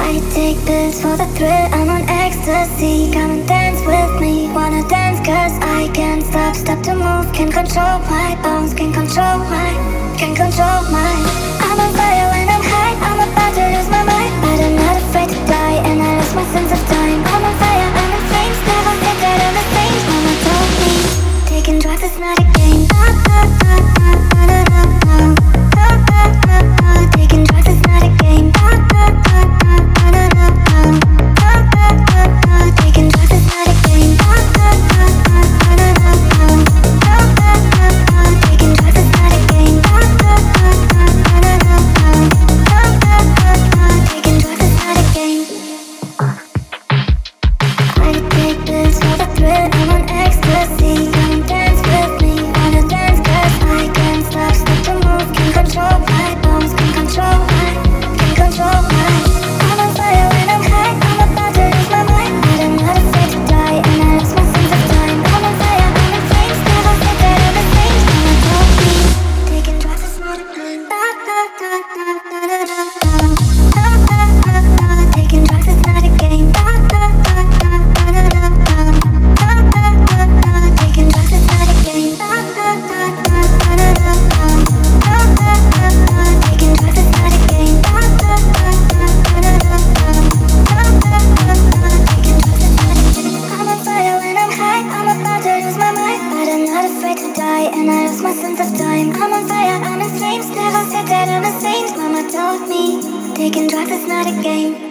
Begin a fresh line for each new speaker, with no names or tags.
I take pills for the thrill, I'm on ecstasy. Come and dance with me, wanna dance cause I can't stop to move. Can't control my bones, can't control my I'm on fire when I'm high, I'm about to lose my mind. But I'm not afraid to die, and I lost my sense of time. I'm on fire, I'm in flames, never think that I'm the same. Mama told me, taking drugs is not a game. Taking drugs is not a game. Taking drugs is not a game. Taking drugs is not a game. Taking drugs is not a game. I take pills for the thrill, I'm on ecstasy. Come dance with me, wanna dance cause I can't stop to move. Can't control my bones, can't control my I'm on fire when I'm high, I'm about to lose my mind. But I'm not afraid to die, and I lost my sense of time. I'm on fire, I'm in flames, never think that I'm the same. Mama told me, taking drugs is not a game. Taking drugs is not a game. Taking drugs is not a game. Taking drugs is not a game. Taking drugs is not a game. I'm on fire when I'm high, I'm about to lose my mind. But I'm not afraid to die, and I lost my sense of time. I'm on fire, I'm in flames, never said that I'm a saint. Mama told me, taking drugs is not a game.